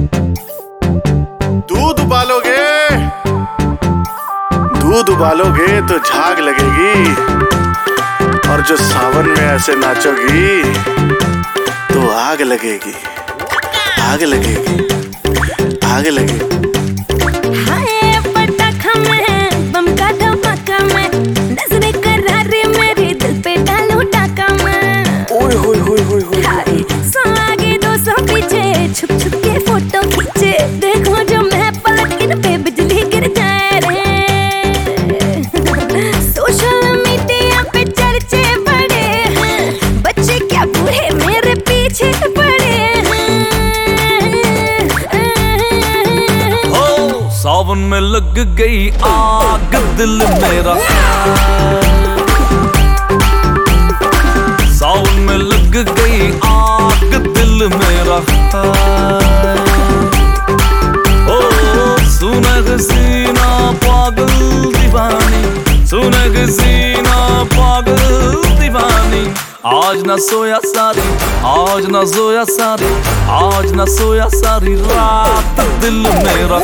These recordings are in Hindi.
दूध उबालोगे तो झाग लगेगी, और जो सावन में ऐसे नाचोगी तो आग लगेगी, आग लगेगी, आग लगेगी। छुप छुप के फोटो खींचे, देखो जो मैं पलट इन पे बिजली गिर जाए रे। सोशल मीडिया पे चर्चे बड़े हैं, बच्चे क्या बूढ़े मेरे पीछे पड़े हैं। हो सावन में लग गई आग दिल मेरा, सावन में लग गई आग दिल मेरा। ओ सुनग सीना पागल दीवानी, सुनग सीना पागल दीवानी। आज न सोया सारी, आज न सोया सारी, आज न सोया सारी रात दिल मेरा।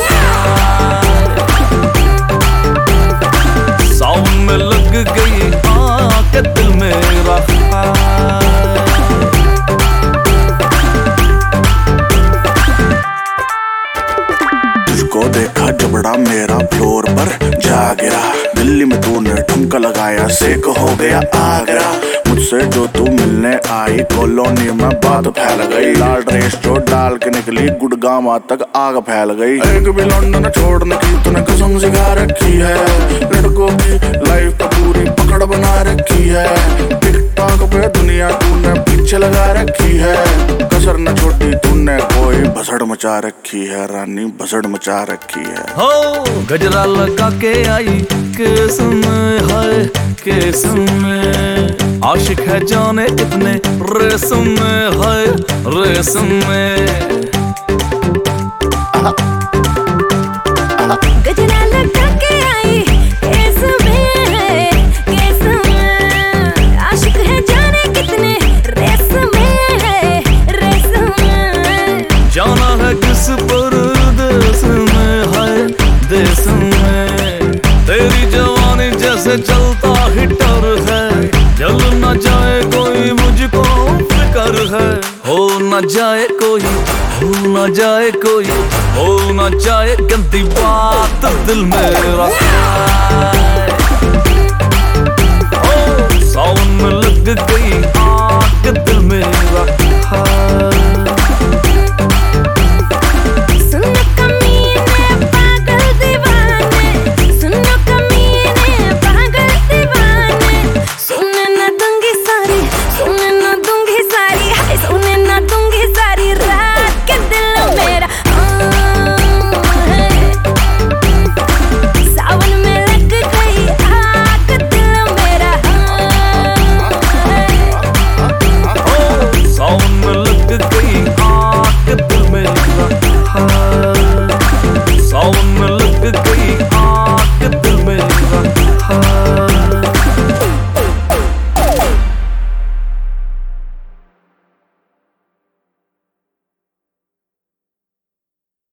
सावन में लग गई आग दिल मेरा। तुझको देखा जबड़ा मेरा फ्लोर पर जा गिरा, दिल्ली में तूने ठुमका लगाया सेक हो गया आगरा। मुझसे जो तू मिलने आई कॉलोनी में बात फैल गई, लाल ड्रेस जो डाल के निकली गुड़गांव तक आग फैल गई। एक भी लंदन छोड़ने की तूने कसम सिखा रखी है, लड़कों की लाइफ तो पूरी पकड़ बना रखी है। टिकटॉक पे दुनिया तूने पीछे लगा रखी है, कसर न छोटी तूने कोई भसड़ मचा रखी है, रानी भसड़ मचा रखी है। हो गजरा लगा के आई केस में, है केस में। आशिक है जाने कितने रेसम में, है रेसम में। गजरा लगा के आई केस में, है केस में। आशिक है जाने कितने रेस में, है रेस में। जाना है किस परदेस में, है देश में। तेरी जवानी जैसे चलता हिटर है, जल न जाए कोई मुझको फिक्र है। हो न जाए कोई, हो न जाए कोई, हो न जाए गंदी बात दिल मेरा। ओ सावन में लग गई आग दिल मेरा।